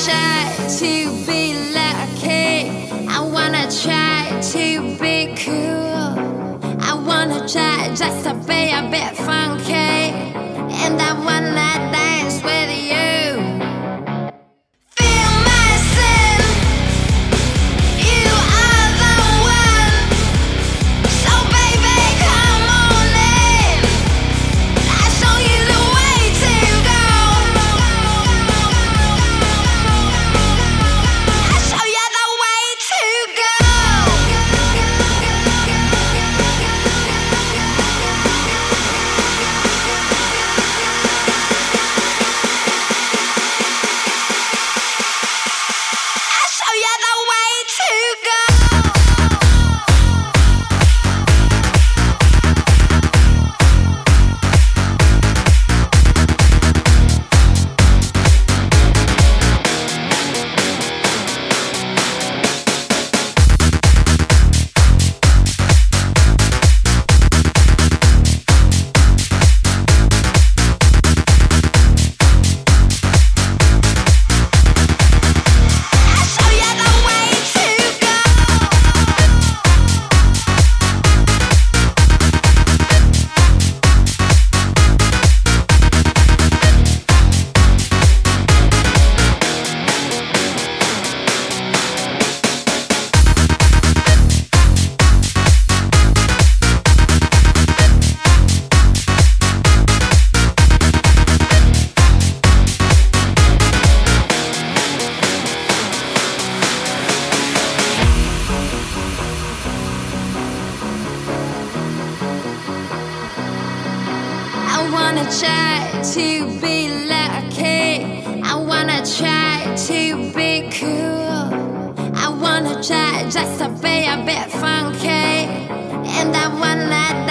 try to be lucky. I wanna try to be cool. I wanna try just to be a bit funky. And I wanna dance with you. Feel my sin. You are the one. So baby, come on in. I'll show you the way to go. I'll show you the way to go. I'll show you the way to go. I'll show you the way to go. I wanna try to be lucky. I wanna try to be cool. I wanna try just to be a bit funky. And I wanna